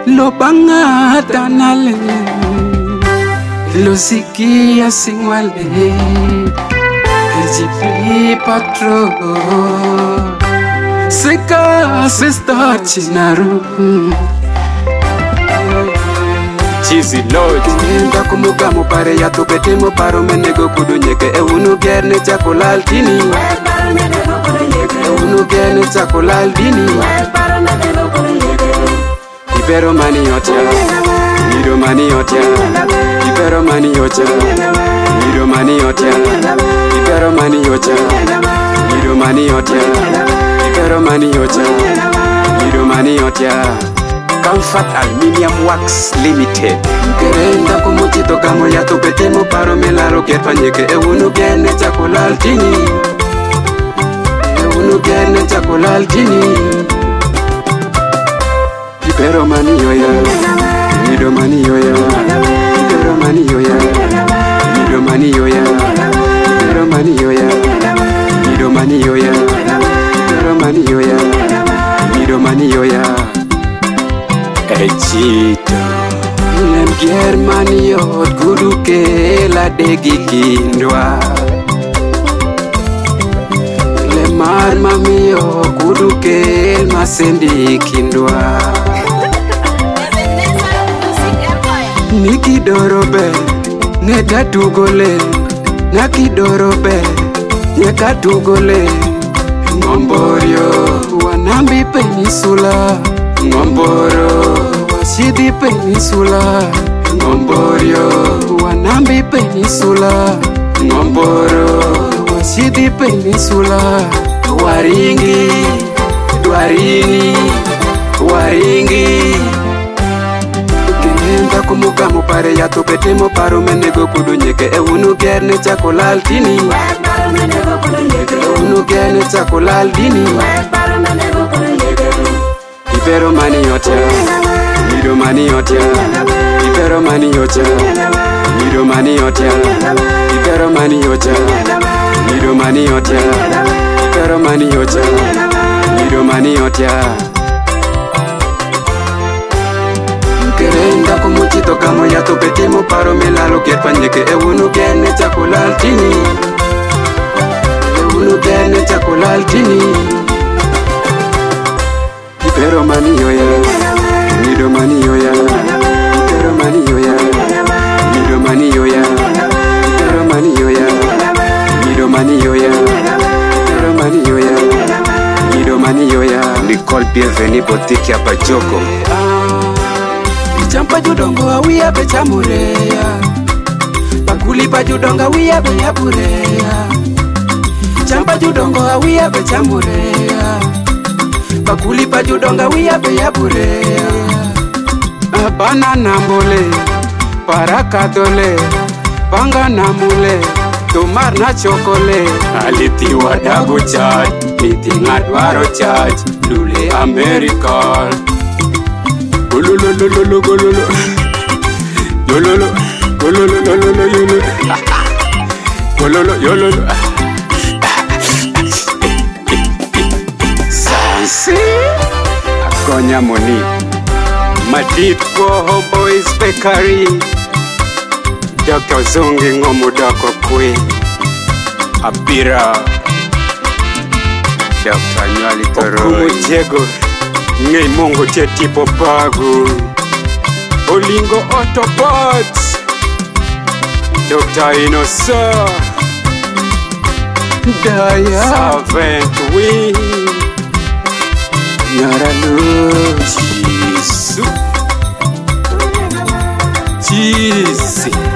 lo bangata nale lo sikia singwale ejipi patro seka sister chinaru Cheesy Lord Nenda kumuka mupare ya tupete muparo menego kudunyeke unu gerne chakolal dini unu gerne chakolal dini Ibero mani yotia Ido mani yotia Ibero mani yotia Ido mani yotia Ibero mani yotia Ido mani yotia Ibero mani yotia Ido mani yotia Comfort Aluminium Works Limited Mkerenda kumuchito kamo ya tupete muparo melaro ketfanyeke unu gerne chakolal dini unu gerne chakolal dini Ibero mani yoya Ido mani yoya Ibero mani yoya Ido mani yoya Ibero mani yoya Ido mani yoya Ibero mani yoya Ido mani yoya Echito Lem Germany yot kuduke la degi kindwa Lem armami yo kuduke masendi kindwa Niki dorobe nega tugole Naki dorobe nega tugole Ngomborio Wanambi Peninsula Ngomboro Washidi Peninsula Ngomborio Wanambi Peninsula Ngomboro Washidi Peninsula Waringi Dwarini Waringi Nenda kumuka mupare ya tupete muparo menego kudunyeke unu gerne chakolal dini unu gerne chakolal dini Ibero mani yotia Ido mani yotia Ibero mani yotia Ido mani yotia Ibero mani yotia Ido mani yotia Ibero mani yotia Ido mani yotia Mkerenda kumuchito kamo ya tupete muparo melalo ketfanyeke unu gerne chakolal dini unu gerne chakolal dini Ibero mani yoya Ido mani yoya Ibero mani yoya Ido mani yoya Ibero mani yoya Ido mani yoya Ibero mani yoya Ido mani yoya Nicole Bienvenue Boutique ya Bajoko Champa judongo awiya be chamureya Bakuli pa judonga wiya be yabureya Champa judongo awiya be chamureya Bakuli pa judonga wiya be yabureya Abana nambole Parakatole Panga namule Tomar na chokole Aliti wadabu chat Meeting adwaro chat Lule America Gololololo gololo Yololo Gololololo yololo Gololo yololo Sansi Akonya Moni Madid Go Boys Bakery Dr. Zungi Ngomudako Kwe Abira Dr. Nyali Toroi Okumu Diego Ngei Mongo Tipo Pagu Olingo Autobots Dr. Inosa Daya Servant Wing Nyaralu Jesus